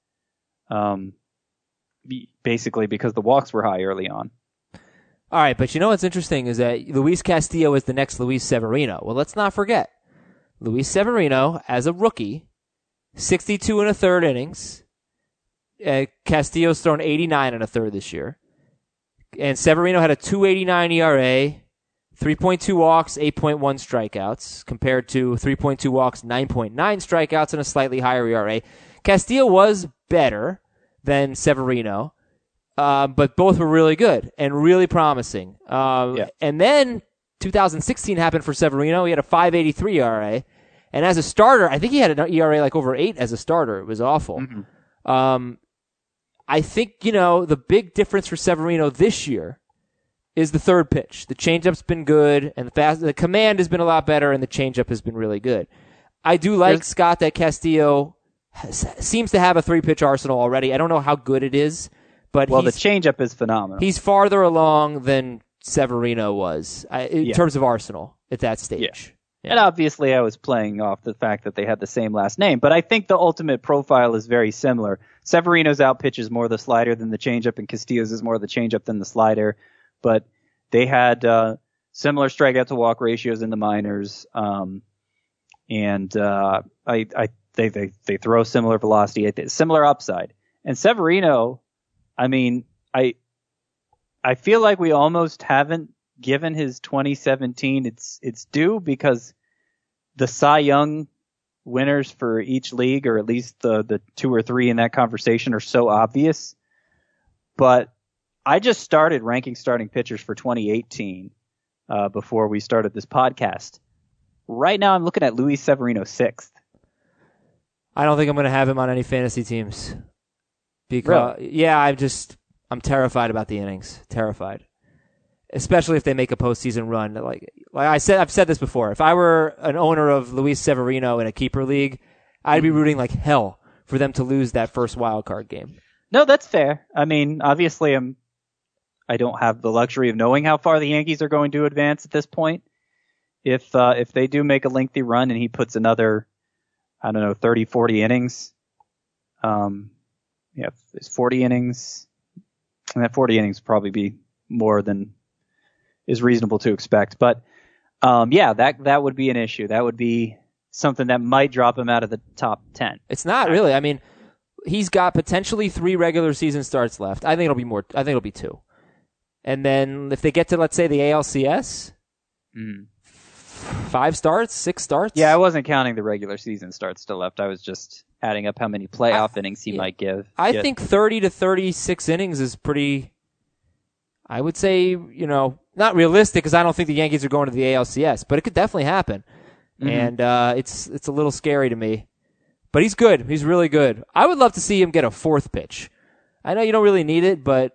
basically because the walks were high early on. All right, but you know what's interesting is that Luis Castillo is the next Luis Severino. Well, let's not forget, Luis Severino, as a rookie, 62 and a third innings. Castillo's thrown 89 and a third this year. And Severino had a 2.89 ERA, 3.2 walks, 8.1 strikeouts, compared to 3.2 walks, 9.9 strikeouts, and a slightly higher ERA. Castillo was better than Severino, but both were really good and really promising. And then 2016 happened for Severino. He had a 5.83 ERA. And as a starter, I think he had an ERA like over 8 as a starter. It was awful. Mm-hmm. I think, the big difference for Severino this year is the third pitch. The changeup's been good, and the command has been a lot better, and the changeup has been really good. I do like, Scott, that Castillo seems to have a 3-pitch arsenal already. I don't know how good it is, but the changeup is phenomenal. He's farther along than Severino was in terms of arsenal at that stage. Yeah. And obviously I was playing off the fact that they had the same last name, but I think the ultimate profile is very similar. Severino's outpitch is more the slider than the changeup, and Castillo's is more the changeup than the slider. But they had similar strikeout to walk ratios in the minors, and they throw similar velocity, similar upside. And Severino, I feel like we almost haven't given his 2017 its due because the Cy Young winners for each league, or at least the 2 or 3 in that conversation, are so obvious. But I just started ranking starting pitchers for 2018 before we started this podcast. Right now I'm looking at Luis Severino 6th. I don't think I'm going to have him on any fantasy teams. Because I'm terrified about the innings. Terrified. Especially if they make a postseason run. Like I've said this before. If I were an owner of Luis Severino in a keeper league, I'd be rooting like hell for them to lose that first wild card game. No, that's fair. Obviously I don't have the luxury of knowing how far the Yankees are going to advance at this point. If they do make a lengthy run and he puts another, 30, 40 innings, it's 40 innings, and that 40 innings would probably be more than is reasonable to expect. But, that would be an issue. That would be something that might drop him out of the top 10. It's not really. He's got potentially 3 regular season starts left. I think it'll be more. I think it'll be 2. And then if they get to, let's say, the ALCS, 5 starts, 6 starts. Yeah, I wasn't counting the regular season starts still left. I was just adding up how many playoff innings he might give. I think 30 to 36 innings is pretty, I would say, not realistic because I don't think the Yankees are going to the ALCS, but it could definitely happen. Mm-hmm. And it's a little scary to me. But he's good. He's really good. I would love to see him get a 4th pitch. I know you don't really need it, but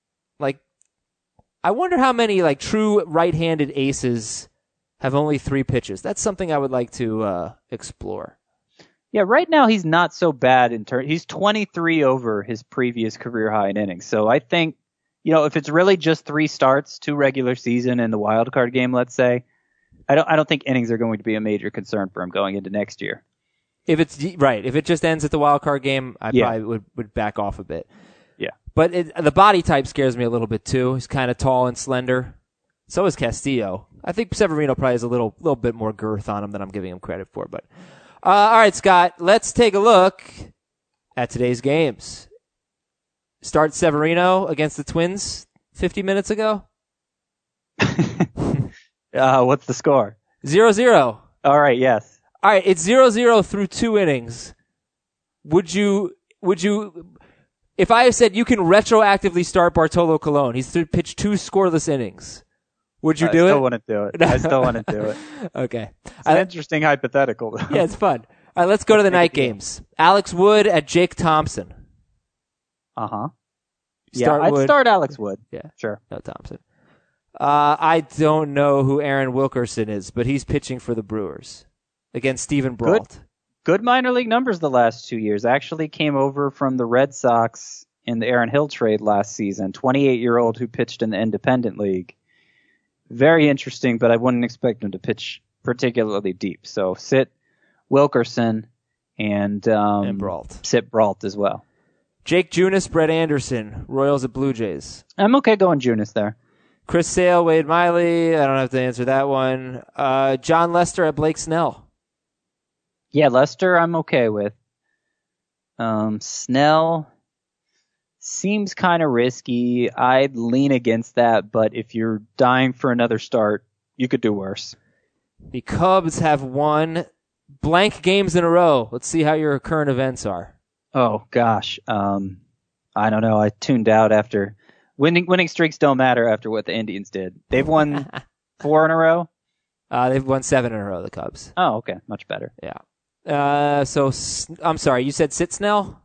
I wonder how many true right-handed aces have only 3 pitches. That's something I would like to explore. Yeah, right now he's not so bad he's 23 over his previous career high in innings. So I think, if it's really just 3 starts, 2 regular season and the wild card game, let's say, I don't think innings are going to be a major concern for him going into next year. If it just ends at the wild card game, I probably would back off a bit. Yeah. But the body type scares me a little bit too. He's kind of tall and slender. So is Castillo. I think Severino probably has a little bit more girth on him than I'm giving him credit for. But all right, Scott, let's take a look at today's games. Start Severino against the Twins 50 minutes ago. What's the score? 0-0. All right, yes. All right, it's 0-0 through 2 innings. Would you, if I said you can retroactively start Bartolo Colon, he's pitched 2 scoreless innings, would you do it? I still want to do it. I still want to do it. Okay. It's an interesting hypothetical, though. Yeah, it's fun. All right, let's go to the night games. Alex Wood at Jake Thompson. Uh-huh. Yeah, I'd start Alex Wood. Yeah. Sure. No Thompson. I don't know who Aaron Wilkerson is, but he's pitching for the Brewers against Steven Brault. Good minor league numbers the last 2 years. Actually came over from the Red Sox in the Aaron Hill trade last season. 28-year-old who pitched in the Independent League. Very interesting, but I wouldn't expect him to pitch particularly deep. So sit Wilkerson and Brault. Sit Brault as well. Jake Junis, Brett Anderson, Royals at Blue Jays. I'm okay going Junis there. Chris Sale, Wade Miley. I don't have to answer that one. John Lester at Blake Snell. Yeah, Lester I'm okay with. Snell seems kind of risky. I'd lean against that, but if you're dying for another start, you could do worse. The Cubs have won blank games in a row. Let's see how your current events are. Oh, gosh. I don't know. I tuned out after... Winning streaks don't matter after what the Indians did. They've won 4 in a row? They've won 7 in a row, the Cubs. Oh, okay. Much better. Yeah. So, I'm sorry, you said sit Snell?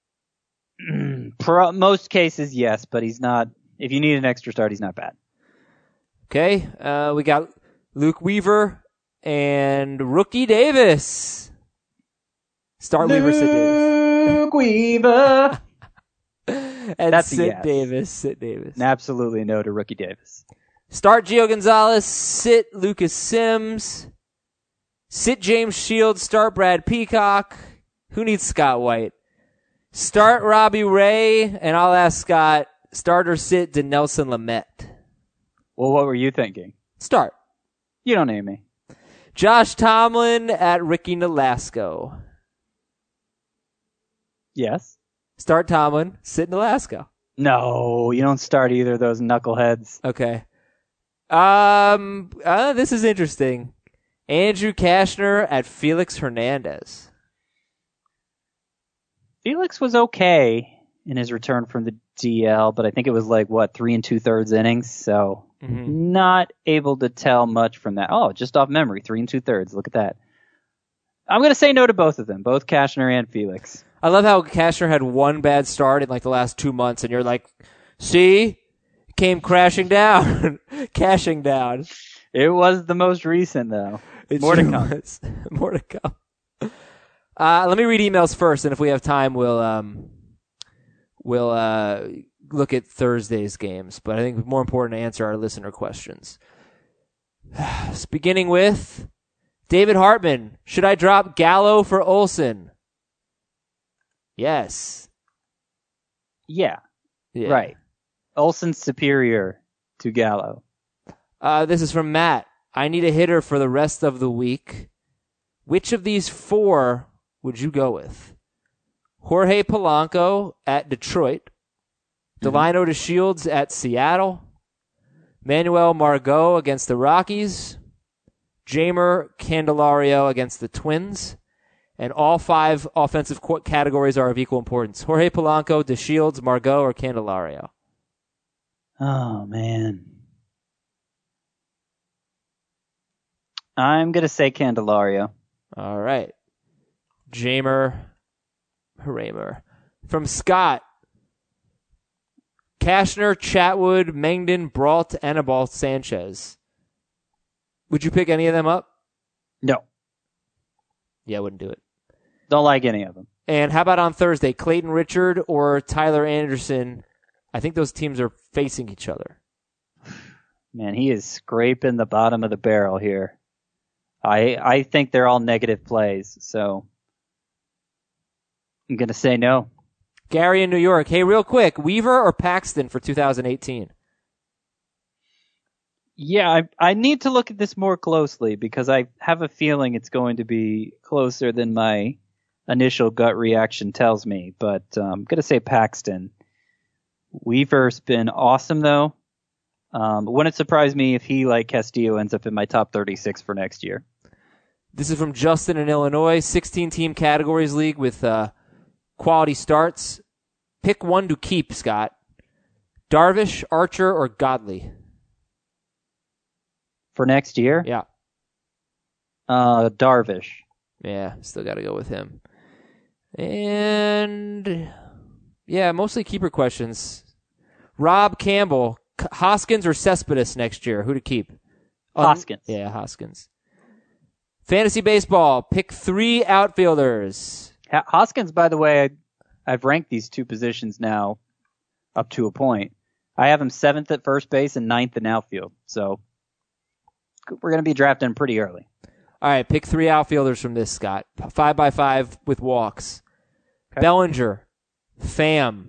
Most cases, yes, but he's not... If you need an extra start, he's not bad. Okay. We got Luke Weaver and Rookie Davis. Start Weaver, sit Davis. Luke Weaver. And that's sit yes. Davis, sit Davis. Absolutely no to Rookie Davis. Start Gio Gonzalez, sit Lucas Sims, sit James Shields, start Brad Peacock. Who needs Scott White? Start Robbie Ray, and I'll ask Scott, start or sit Dinelson Lamet. Well, what were you thinking? Start. You don't name me. Josh Tomlin at Ricky Nolasco. Yes. Start Tomlin, sit Nolasco. No, you don't start either of those knuckleheads. Okay. This is interesting. Andrew Kashner at Felix Hernandez. Felix was okay in his return from the DL, but I think it was 3 2/3 innings, so not able to tell much from that. Oh, just off memory, 3 2/3. Look at that. I'm going to say no to both of them, both Kashner and Felix. I love how Kashner had one bad start in the last 2 months, and you're like, see? Came crashing down. Cashing down. It was the most recent, though. More to come. More to come. Let me read emails first, and if we have time, we'll look at Thursday's games. But I think it's more important to answer our listener questions. Beginning with David Hartman. Should I drop Gallo for Olsen? Yes. Yeah. Right. Olsen's superior to Gallo. This is from Matt. I need a hitter for the rest of the week. Which of these 4 would you go with? Jorge Polanco at Detroit. Delino to Shields at Seattle. Manuel Margot against the Rockies. Jamer Candelario against the Twins. And all 5 offensive categories are of equal importance. Jorge Polanco, DeShields, Margot, or Candelario. Oh, man. I'm going to say Candelario. All right. Jamer Haramer. From Scott. Cashner, Chatwood, Mengden, Brault, Anibal, Sanchez. Would you pick any of them up? No. Yeah, I wouldn't do it. Don't like any of them. And how about on Thursday, Clayton Richard or Tyler Anderson? I think those teams are facing each other. Man, he is scraping the bottom of the barrel here. I think they're all negative plays, so I'm going to say no. Gary in New York. Hey, real quick, Weaver or Paxton for 2018? Yeah, I need to look at this more closely because I have a feeling it's going to be closer than my initial gut reaction tells me, but I'm going to say Paxton. Weaver's been awesome, though. Wouldn't surprise me if he, like Castillo, ends up in my top 36 for next year. This is from Justin in Illinois. 16-team categories league with quality starts. Pick one to keep, Scott. Darvish, Archer, or Godley? For next year? Yeah. Darvish. Yeah, still got to go with him. And, yeah, mostly keeper questions. Rob Campbell, Hoskins or Cespedes next year? Who to keep? Hoskins. Yeah, Hoskins. Fantasy baseball, pick 3 outfielders. Hoskins, by the way, I've ranked these 2 positions now up to a point. I have him 7th at first base and 9th in outfield. So we're going to be drafting pretty early. All right, pick 3 outfielders from this, Scott. 5x5 with walks. Okay. Bellinger, Pham.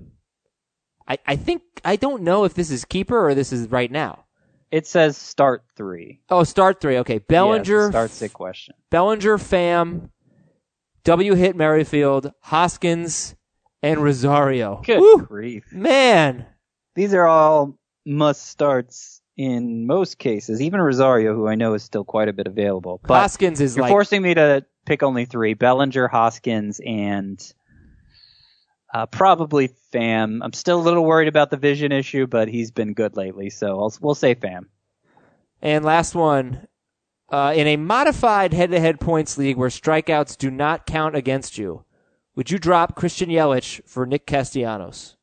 I don't know if this is keeper or this is right now. It says start 3. Oh, start 3. Okay, Bellinger. Yeah, start's a question. Bellinger, Pham, W-Hit Merrifield, Hoskins, and Rosario. Good grief. Man. These are all must starts in most cases. Even Rosario, who I know is still quite a bit available. But Hoskins is you're forcing me to pick only 3. Bellinger, Hoskins, and probably Pham. I'm still a little worried about the vision issue, but he's been good lately, so we'll say Pham. And last one. In a modified head-to-head points league where strikeouts do not count against you, would you drop Christian Yelich for Nick Castellanos?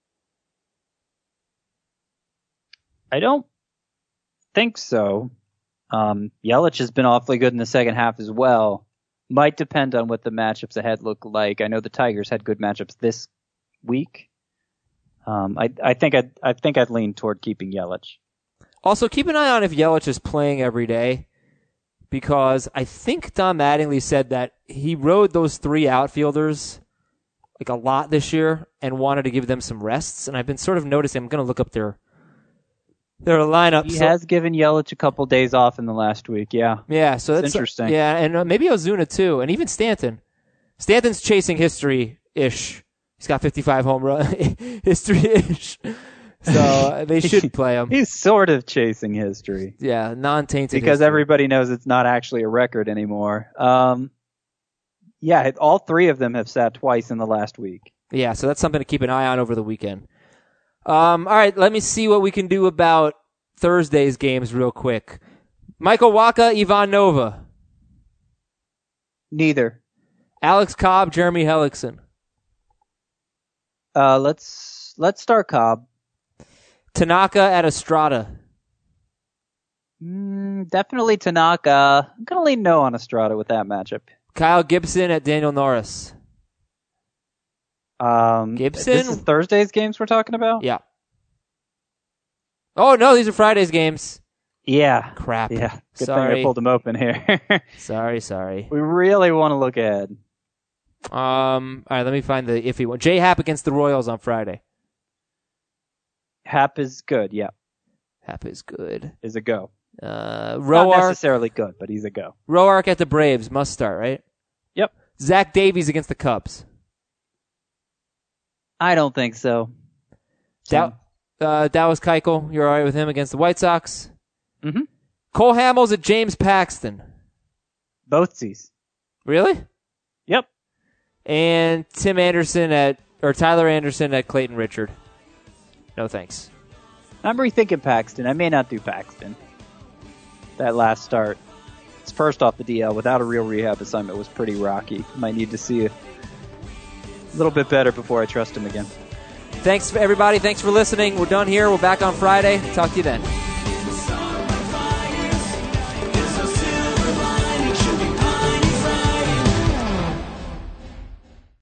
I don't think so. Yelich has been awfully good in the second half as well. Might depend on what the matchups ahead look like. I know the Tigers had good matchups this week. I think I'd lean toward keeping Yelich. Also, keep an eye on if Yelich is playing every day, because I think Don Mattingly said that he rode those 3 outfielders like a lot this year and wanted to give them some rests. And I've been sort of noticing. I'm going to look up their lineup. He has given Yelich a couple days off in the last week, yeah. Yeah, so that's interesting. Yeah, and maybe Ozuna too, and even Stanton. Stanton's chasing history-ish. He's got 55 home run history-ish. So they should play him. He's sort of chasing history. Yeah, non-tainted because history. Everybody knows it's not actually a record anymore. Yeah, all 3 of them have sat twice in the last week. Yeah, so that's something to keep an eye on over the weekend. All right, let me see what we can do about Thursday's games real quick. Michael Wacha, Ivan Nova. Neither. Alex Cobb, Jeremy Hellickson. Let's start Cobb. Tanaka at Estrada. Definitely Tanaka. I'm going to lean no on Estrada with that matchup. Kyle Gibson at Daniel Norris. Gibson? This is Thursday's games we're talking about? Yeah. Oh, no, these are Friday's games. Yeah. Crap. Yeah. Good Sorry. thing I pulled them open here. Sorry. We really want to look ahead. All right, let me find the iffy one. J-Happ against the Royals on Friday. Happ is good, yeah. Happ is good. Is a go. Roark. Not necessarily good, but he's a go. Roark at the Braves. Must start, right? Yep. Zach Davies against the Cubs. I don't think so. Dallas Keuchel, you're all right with him against the White Sox? Mm-hmm. Cole Hamels at James Paxton. Both C's. Really? Yep. And Tyler Anderson at Clayton Richard. No thanks. I'm rethinking Paxton. I may not do Paxton. That last start. It's first off the DL without a real rehab assignment was pretty rocky. Might need to see a little bit better before I trust him again. Thanks, everybody. Thanks for listening. We're done here. We're back on Friday. Talk to you then.